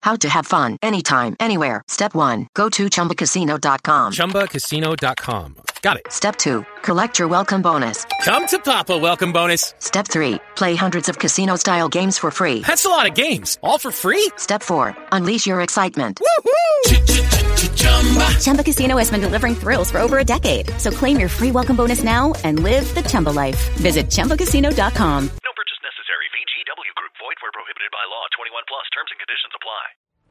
How to have fun anytime, anywhere. Step 1. Go to ChumbaCasino.com. ChumbaCasino.com. Got it. Step 2. Collect your welcome bonus. Come to Papa welcome bonus. Step 3. Play hundreds of casino-style games for free. That's a lot of games. All for free? Step 4. Unleash your excitement. Woohoo! Chumba Casino has been delivering thrills for over a decade. So claim your free welcome bonus now and live the Chumba life. Visit ChumbaCasino.com. No purchase necessary. VGW Group. Void where prohibited by law. 21 plus. Terms and conditions apply.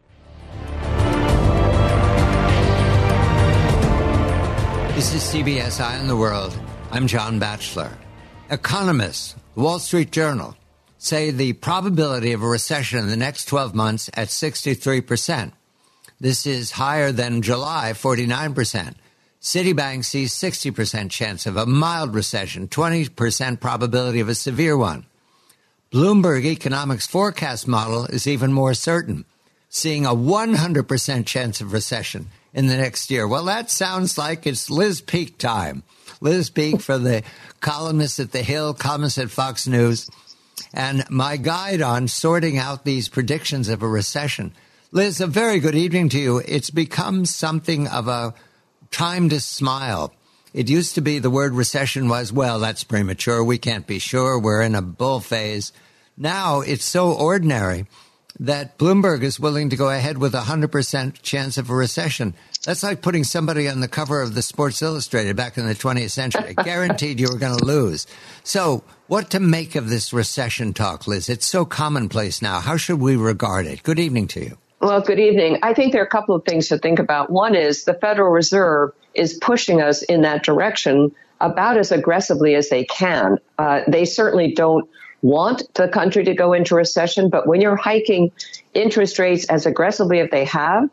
This is CBS Eye on the World. I'm John Batchelor. Economists, the Wall Street Journal, say the probability of a recession in the next 12 months at 63%. This is higher than July, 49%. Citibank sees 60% chance of a mild recession, 20% probability of a severe one. Bloomberg Economics forecast model is even more certain, seeing a 100% chance of recession in the next year. Well, that sounds like it's Liz Peek time. Liz Peek for the columnist at The Hill, columnist at Fox News, and my guide on sorting out these predictions of a recession. Liz, a very good evening to you. It's become something of a time to smile. It used to be the word recession was, well, that's premature. We can't be sure. We're in a bull phase. Now it's so ordinary that Bloomberg is willing to go ahead with a 100% chance of a recession. That's like putting somebody on the cover of the Sports Illustrated back in the 20th century. Guaranteed you were going to lose. So what to make of this recession talk, Liz? It's so commonplace now. How should we regard it? Good evening to you. Well, good evening. I think there are a couple of things to think about. One is the Federal Reserve is pushing us in that direction about as aggressively as they can. They certainly don't want the country to go into recession, but when you're hiking interest rates as aggressively as they have,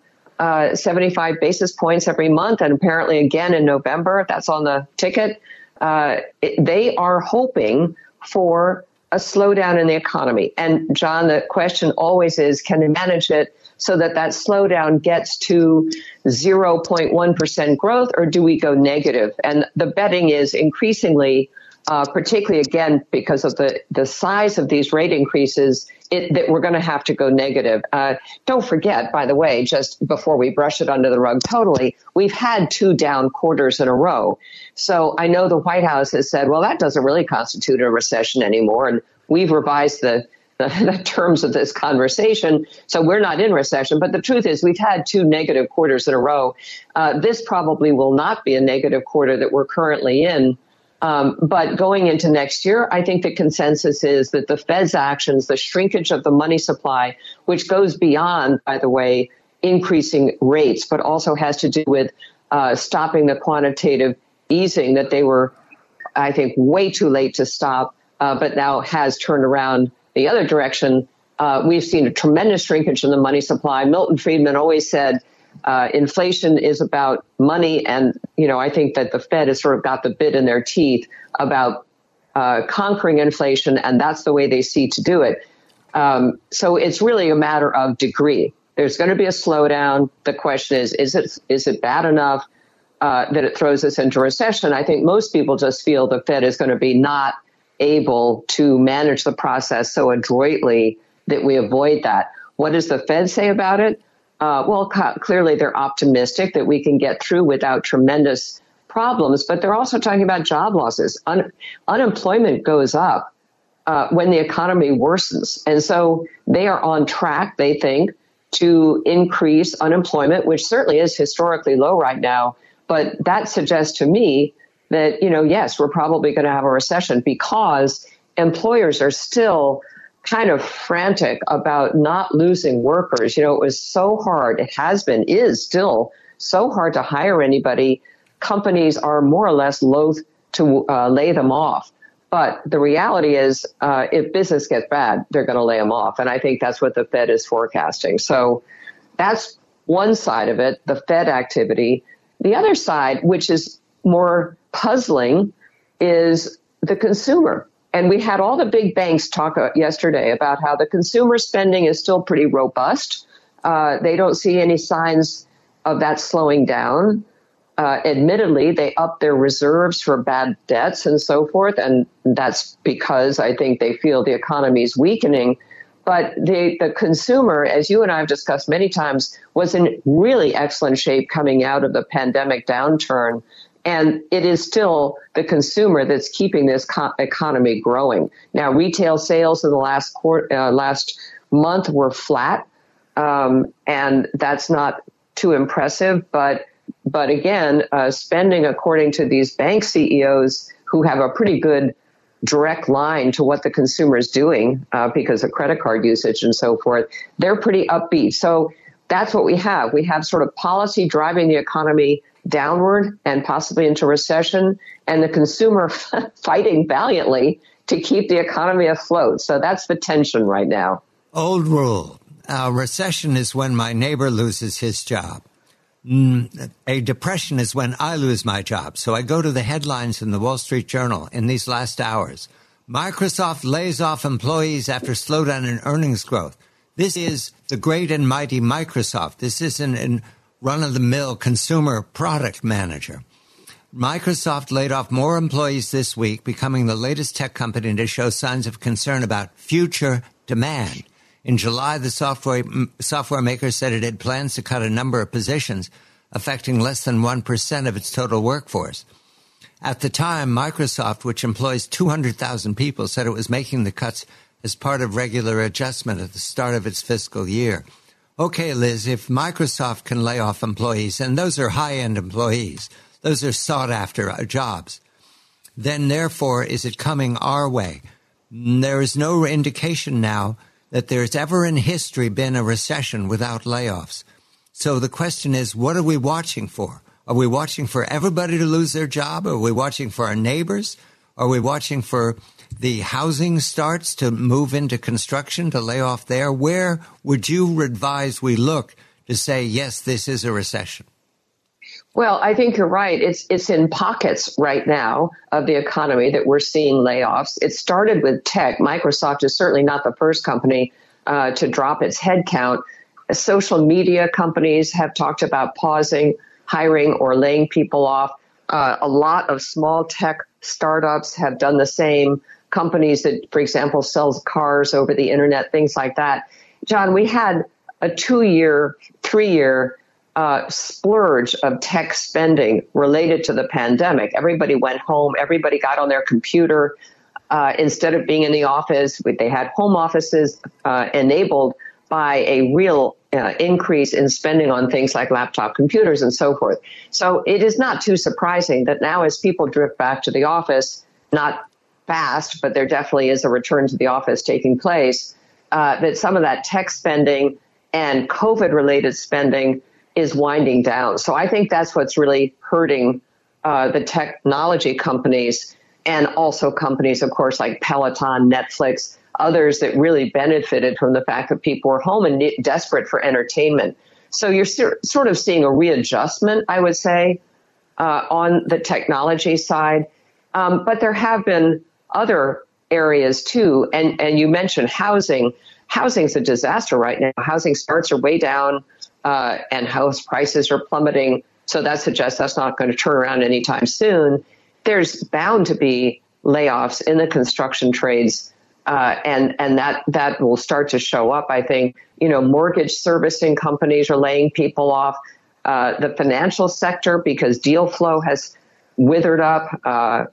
75 basis points every month, and apparently again in November, that's on the ticket, they are hoping for a slowdown in the economy. And John, the question always is, can they manage it so that that slowdown gets to 0.1% growth, or do we go negative? And the betting is increasingly, particularly, again, because of the size of these rate increases, that we're going to have to go negative. Don't forget, by the way, just before we brush it under the rug totally, we've had 2 down quarters in a row. So I know the White House has said, well, that doesn't really constitute a recession anymore. And we've revised the terms of this conversation. So we're not in recession. But the truth is we've had 2 negative quarters in a row. This probably will not be a negative quarter that we're currently in. But going into next year, I think the consensus is that the Fed's actions, the shrinkage of the money supply, which goes beyond, by the way, increasing rates, but also has to do with stopping the quantitative easing that they were, I think, way too late to stop, but now has turned around the other direction. We've seen a tremendous shrinkage in the money supply. Milton Friedman always said, inflation is about money. And, I think that the Fed has sort of got the bit in their teeth about conquering inflation. And that's the way they see to do it. So it's really a matter of degree. There's going to be a slowdown. The question is it bad enough that it throws us into recession? I think most people just feel the Fed is going to be not able to manage the process so adroitly that we avoid that. What does the Fed say about it? Well, clearly they're optimistic that we can get through without tremendous problems, but they're also talking about job losses. Unemployment goes up when the economy worsens. And so they are on track, they think, to increase unemployment, which certainly is historically low right now. But that suggests to me that, yes, we're probably going to have a recession because employers are still kind of frantic about not losing workers. It was so hard. It has been, is still so hard to hire anybody. Companies are more or less loath to lay them off. But the reality is, if business gets bad, they're going to lay them off. And I think that's what the Fed is forecasting. So that's one side of it, the Fed activity. The other side, which is more puzzling, is the consumer. And we had all the big banks talk yesterday about how the consumer spending is still pretty robust. They don't see any signs of that slowing down. Admittedly, they upped their reserves for bad debts and so forth. And that's because I think they feel the economy is weakening. But the consumer, as you and I have discussed many times, was in really excellent shape coming out of the pandemic downturn. And it is still the consumer that's keeping this economy growing. Now, retail sales in the last month were flat, and that's not too impressive. But again, spending, according to these bank CEOs who have a pretty good direct line to what the consumer is doing because of credit card usage and so forth, they're pretty upbeat. So that's what we have. We have sort of policy driving the economy downward and possibly into recession, and the consumer fighting valiantly to keep the economy afloat. So that's the tension right now. Old rule. A recession is when my neighbor loses his job. A depression is when I lose my job. So I go to the headlines in the Wall Street Journal in these last hours. Microsoft lays off employees after slowdown in earnings growth. This is the great and mighty Microsoft. This isn't an run-of-the-mill consumer product manager. Microsoft laid off more employees this week, becoming the latest tech company to show signs of concern about future demand. In July, the software maker said it had plans to cut a number of positions, affecting less than 1% of its total workforce. At the time, Microsoft, which employs 200,000 people, said it was making the cuts as part of regular adjustment at the start of its fiscal year. Okay, Liz, if Microsoft can lay off employees, and those are high-end employees, those are sought-after jobs, then therefore is it coming our way? There is no indication now that there's ever in history been a recession without layoffs. So the question is, what are we watching for? Are we watching for everybody to lose their job? Are we watching for our neighbors? Are we watching for the housing starts to move into construction, to lay off there? Where would you advise we look to say, yes, this is a recession? Well, I think you're right. It's in pockets right now of the economy that we're seeing layoffs. It started with tech. Microsoft is certainly not the first company to drop its headcount. Social media companies have talked about pausing hiring or laying people off. A lot of small tech startups have done the same. Companies that, for example, sells cars over the internet, things like that. John, we had a 2-year, 3-year splurge of tech spending related to the pandemic. Everybody went home. Everybody got on their computer. Instead of being in the office, they had home offices enabled by a real increase in spending on things like laptop computers and so forth. So it is not too surprising that now as people drift back to the office, not fast, but there definitely is a return to the office taking place, that some of that tech spending and COVID-related spending is winding down. So I think that's what's really hurting the technology companies, and also companies, of course, like Peloton, Netflix, others that really benefited from the fact that people were home and desperate for entertainment. So you're sort of seeing a readjustment, I would say, on the technology side. But there have been other areas too. And you mentioned housing. Housing's a disaster right now. Housing starts are way down, and house prices are plummeting. So that suggests that's not going to turn around anytime soon. There's bound to be layoffs in the construction trades, and that will start to show up. I think, mortgage servicing companies are laying people off. The financial sector, because deal flow has withered up,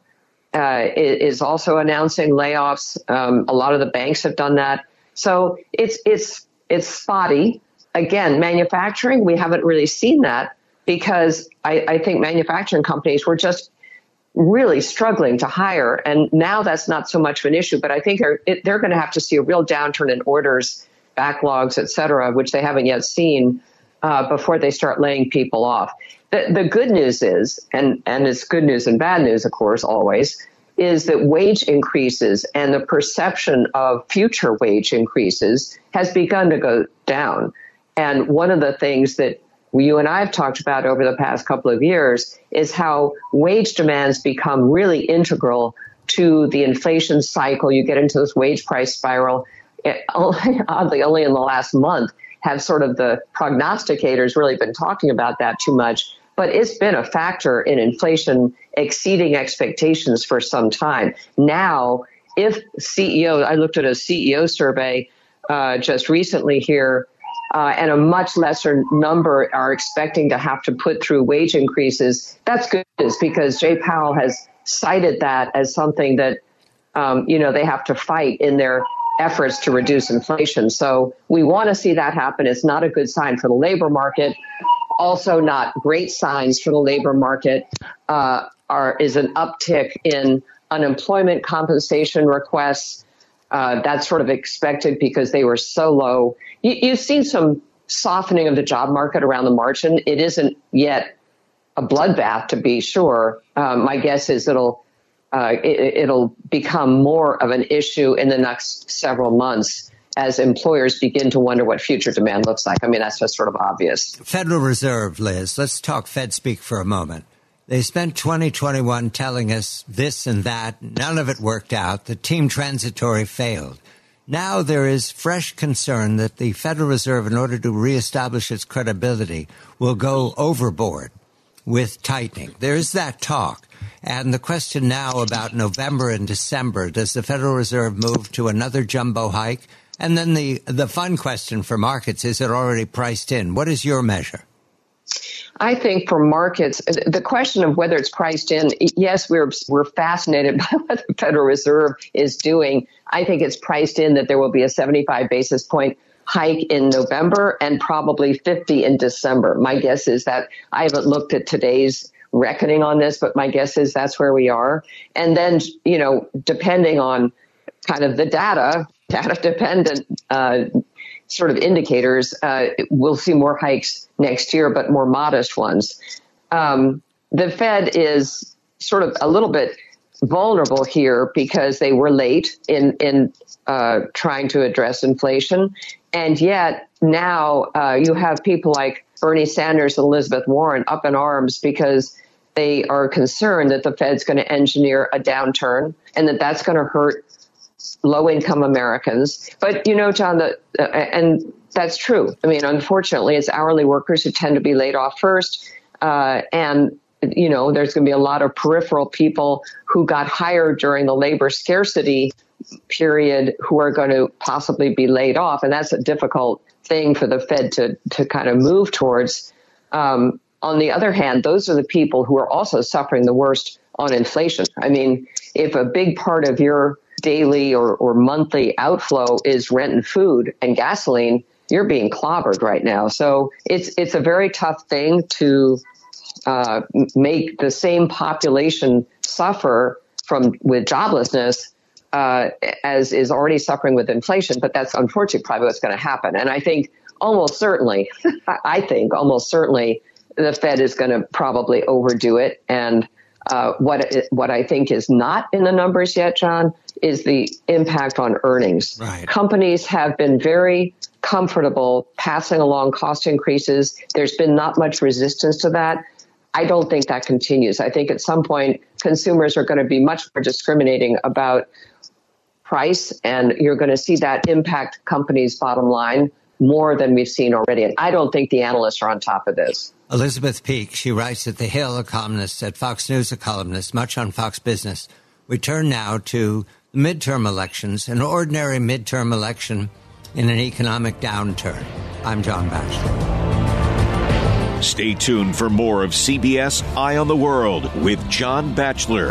is also announcing layoffs. A lot of the banks have done that. So it's spotty. Again, manufacturing, we haven't really seen that because I think manufacturing companies were just really struggling to hire. And now that's not so much of an issue, but I think they're going to have to see a real downturn in orders, backlogs, et cetera, which they haven't yet seen before they start laying people off. The good news is, and it's good news and bad news, of course, always, is that wage increases and the perception of future wage increases has begun to go down. And one of the things that you and I have talked about over the past couple of years is how wage demands become really integral to the inflation cycle. You get into this wage price spiral. Oddly, only in the last month have sort of the prognosticators really been talking about that too much. But it's been a factor in inflation exceeding expectations for some time. Now, if I looked at a CEO survey just recently here, and a much lesser number are expecting to have to put through wage increases. That's good because Jay Powell has cited that as something that, they have to fight in their efforts to reduce inflation. So we want to see that happen. It's not a good sign for the labor market. Also not great signs for the labor market is an uptick in unemployment compensation requests. That's sort of expected because they were so low. You've seen some softening of the job market around the margin. It isn't yet a bloodbath, to be sure. My guess is it'll become more of an issue in the next several months as employers begin to wonder what future demand looks like. I mean, that's just sort of obvious. Federal Reserve, Liz, let's talk Fed speak for a moment. They spent 2021 telling us this and that. None of it worked out. The team transitory failed. Now there is fresh concern that the Federal Reserve, in order to reestablish its credibility, will go overboard with tightening. There is that talk. And the question now about November and December, does the Federal Reserve move to another jumbo hike? And then the fun question for markets, is it already priced in? What is your measure? I think for markets, the question of whether it's priced in, yes, we're fascinated by what the Federal Reserve is doing. I think it's priced in that there will be a 75 basis point hike in November and probably 50 in December. My guess is that I haven't looked at today's reckoning on this, but my guess is that's where we are. And then, depending on kind of the data dependent sort of indicators, we'll see more hikes next year, but more modest ones. The Fed is sort of a little bit vulnerable here because they were late in trying to address inflation. And yet now you have people like Bernie Sanders and Elizabeth Warren up in arms because they are concerned that the Fed's going to engineer a downturn and that's going to hurt low-income Americans. But, John, and that's true. I mean, unfortunately, it's hourly workers who tend to be laid off first. And, there's going to be a lot of peripheral people who got hired during the labor scarcity period who are going to possibly be laid off. And that's a difficult thing for the Fed to kind of move towards. On the other hand, those are the people who are also suffering the worst on inflation. I mean, if a big part of your daily or monthly outflow is rent and food and gasoline, you're being clobbered right now. So it's a very tough thing to make the same population suffer with joblessness as is already suffering with inflation. But that's unfortunately probably what's going to happen. And I think almost certainly, the Fed is going to probably overdo it. And what I think is not in the numbers yet, John, is the impact on earnings. Right. Companies have been very comfortable passing along cost increases. There's been not much resistance to that. I don't think that continues. I think at some point consumers are going to be much more discriminating about price, and you're going to see that impact companies' bottom line more than we've seen already. And I don't think the analysts are on top of this. Elizabeth Peek, she writes at The Hill, a columnist, at Fox News, a columnist, much on Fox Business. We turn now to midterm elections, an ordinary midterm election in an economic downturn. I'm John Batchelor. Stay tuned for more of CBS Eye on the World with John Batchelor.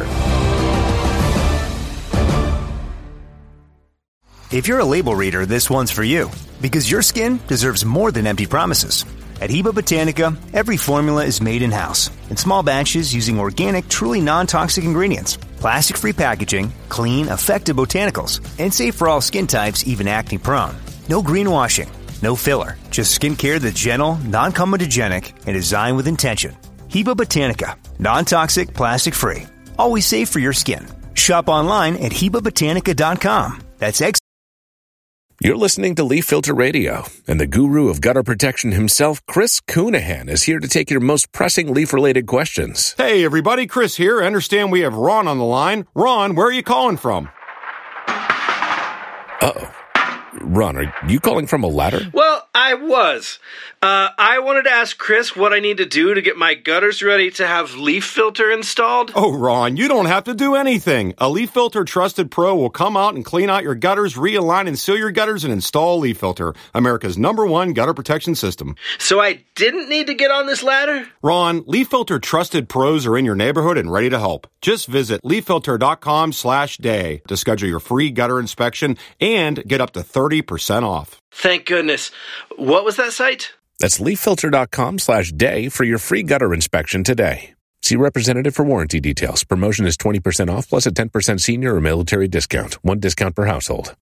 If you're a label reader, this one's for you, because your skin deserves more than empty promises. At Heba Botanica, every formula is made in-house, in small batches using organic, truly non-toxic ingredients, plastic-free packaging, clean, effective botanicals, and safe for all skin types, even acne-prone. No greenwashing, no filler, just skincare that's gentle, non-comedogenic, and designed with intention. Heba Botanica, non-toxic, plastic-free, always safe for your skin. Shop online at HebaBotanica.com. That's You're listening to Leaf Filter Radio, and the guru of gutter protection himself, Chris Coonahan, is here to take your most pressing leaf-related questions. Hey, everybody, Chris here. I understand we have Ron on the line. Ron, where are you calling from? Uh-oh. Ron, are you calling from a ladder? Well, I was. I wanted to ask Chris what I need to do to get my gutters ready to have Leaf Filter installed. Oh, Ron, you don't have to do anything. A Leaf Filter Trusted Pro will come out and clean out your gutters, realign and seal your gutters, and install Leaf Filter, America's #1 gutter protection system. So I didn't need to get on this ladder? Ron, Leaf Filter Trusted Pros are in your neighborhood and ready to help. Just visit leaffilter.com/day to schedule your free gutter inspection and get up to 30% off. Thank goodness. What was that site? That's leaffilter.com/day for your free gutter inspection today. See representative for warranty details. Promotion is 20% off plus a 10% senior or military discount. One discount per household.